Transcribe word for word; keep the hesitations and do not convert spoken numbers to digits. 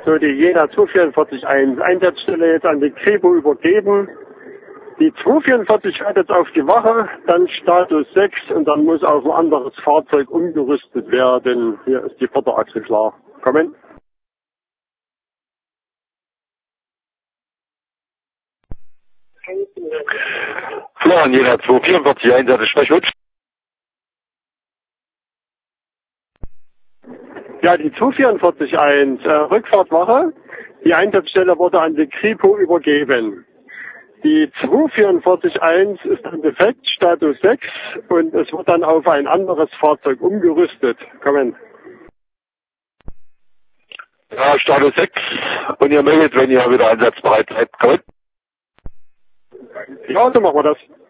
so die Jena zwei vier vier eins Einsatzstelle jetzt an die Kripo übergeben. Die zwei vier vier hat jetzt auf die Wache, dann Status sechs und dann muss auf ein anderes Fahrzeug umgerüstet werden. Hier ist die Vorderachse klar. Kommen. Klar, an Jena zwei vier vier Einsatz, Sprechwunsch. Ja, die zwei vier vier eins äh, Rückfahrtwache. Die Einsatzstelle wurde an die Kripo übergeben. Die zwei vier vier eins ist dann defekt, Status sechs und es wird dann auf ein anderes Fahrzeug umgerüstet. Kommen. Ja, Status sechs und ihr meldet, wenn ihr wieder einsatzbereit seid. Kommen. Ja, so machen wir das.